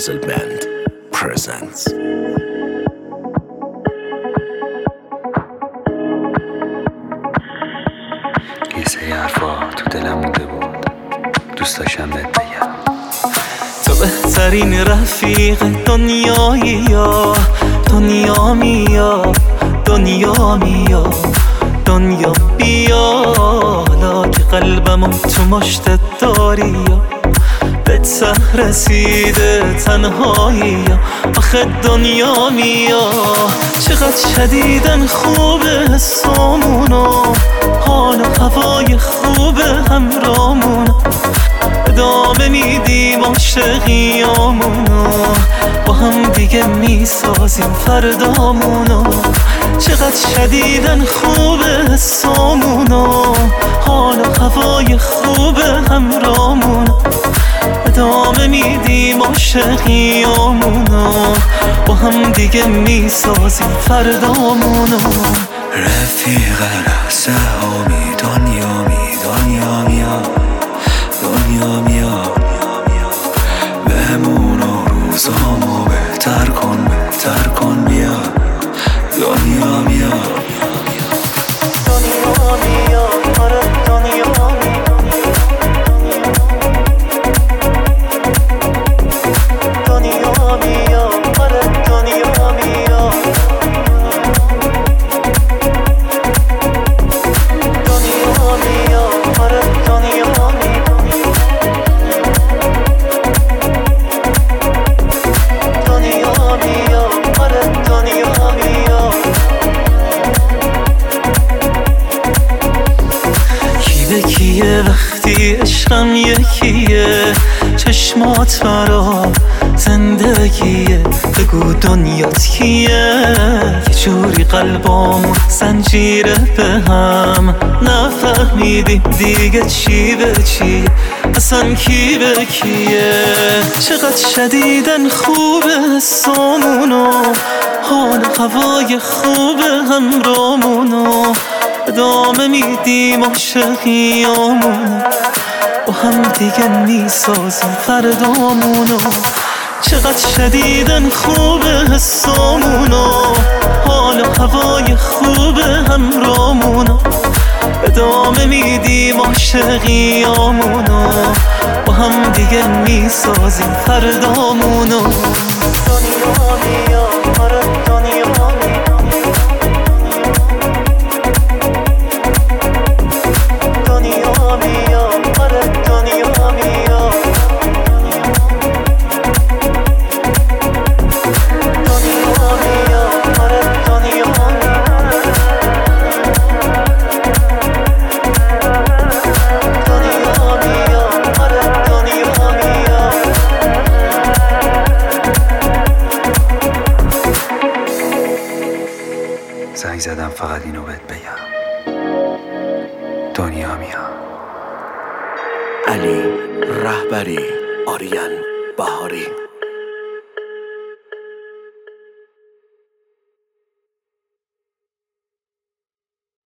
Puzzle Band presents. یه سری حرفا تو دلم مونده بود، دوست داشتم بهت بگم. تو بهترین رفیق دنیایی، یا دنیا میا، دنیا میا، دنیا بیا. حالا که قلبمو تو مشتت داری، یا به ته رسیده تنهایی، یا آخه دنیا میا. چقدر شدیدن خوبه حسامونو، حال و هوای خوبه همرامونو، ادامه میدیم عاشقیامونو، با هم دیگه میسازیم فردامونو. چقدر شدیدن خوبه حسامونو، حال و هوای خوبه همرامونو، ادامه میدیم عاشقیامونو، با هم دیگه میسازیم فردامونو. رفیق لحظه هامی، دنیا می، دنیا میا، دنیا میا. بهمون و روزامو بهتر کن، بهتر کن بیا، دنیا میا. دنیا میا، آره دنیا میا، دنیا میا، آره دنیا میا، دنیا میا، آره دنیا میا، دنیا میا، آره دنیا میا. کی به کیه وقتی عشقم یکیه، چشمات مرا زندگیه، بگو دنیات کیه. یه جوری قلبامون زنجیره به هم، نفهمیدیم دیگه چی به چیه، اصلا کی به کیه. چقدر شدیدن خوبه حسامونو، حال هوای خوبه همرامونو، ادامه میدیم عاشقیامونو، با هم دیگه میسازیم فردامونو. چقدر شدیدن خوبه حسامونو، حال و هوای خوبه همرامونو، ادامه میدیم عاشقیامونو، با هم دیگه میسازیم فردامونو. دنیا میا، آره دنیا میا، دنیا میا، آره دنیا میا، دنیا میا، آره دنیا میا، دنیا میا، آره دنیا میا. زنگ زدم فقط اینو بهت بگم، دنیا میا. علی رهبری، آریان بهاری.